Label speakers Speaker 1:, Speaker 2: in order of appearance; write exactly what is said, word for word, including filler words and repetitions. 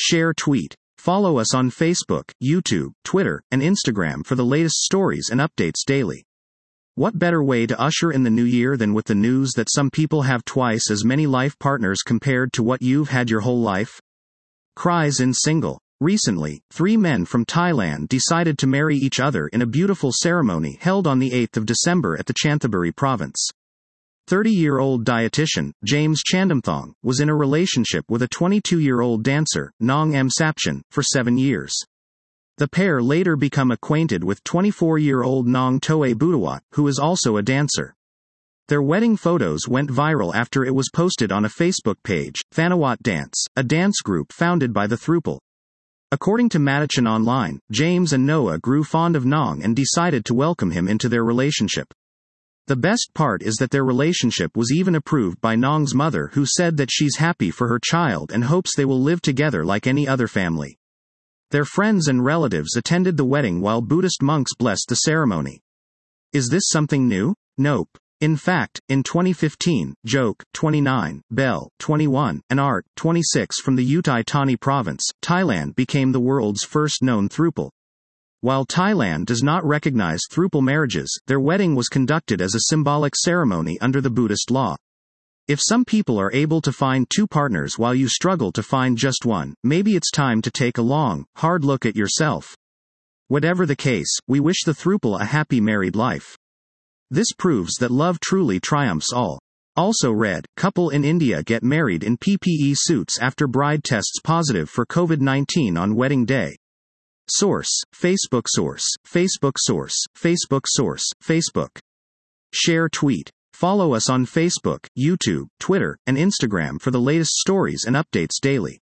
Speaker 1: Share tweet. Follow us on Facebook, YouTube, Twitter, and Instagram for the latest stories and updates daily. What better way to usher in the new year than with the news that some people have twice as many life partners compared to what you've had your whole life? Cries in single. Recently, three men from Thailand decided to marry each other in a beautiful ceremony held on the eighth of December at the Chanthaburi province. thirty-year-old dietitian, James Chandamthong, was in a relationship with a twenty-two-year-old dancer, Nong M. Sapchan, for seven years. The pair later become acquainted with twenty-four-year-old Nong Toe Budawat, who is also a dancer. Their wedding photos went viral after it was posted on a Facebook page, Thanawat Dance, a dance group founded by the throuple. According to Matachan Online, James and Noah grew fond of Nong and decided to welcome him into their relationship. The best part is that their relationship was even approved by Nong's mother, who said that she's happy for her child and hopes they will live together like any other family. Their friends and relatives attended the wedding while Buddhist monks blessed the ceremony. Is this something new? Nope. In fact, in twenty fifteen, Joke, twenty-nine, Bell, twenty-one, and Art, twenty-six from the Utai Thani province, Thailand became the world's first known throuple. While Thailand does not recognize throuple marriages, their wedding was conducted as a symbolic ceremony under the Buddhist law. If some people are able to find two partners while you struggle to find just one, maybe it's time to take a long, hard look at yourself. Whatever the case, we wish the throuple a happy married life. This proves that love truly triumphs all. Also read, couple in India get married in P P E suits after bride tests positive for COVID nineteen on wedding day. Source, Facebook source, Facebook source, Facebook source, Facebook. Share tweet. Follow us on Facebook, YouTube, Twitter, and Instagram for the latest stories and updates daily.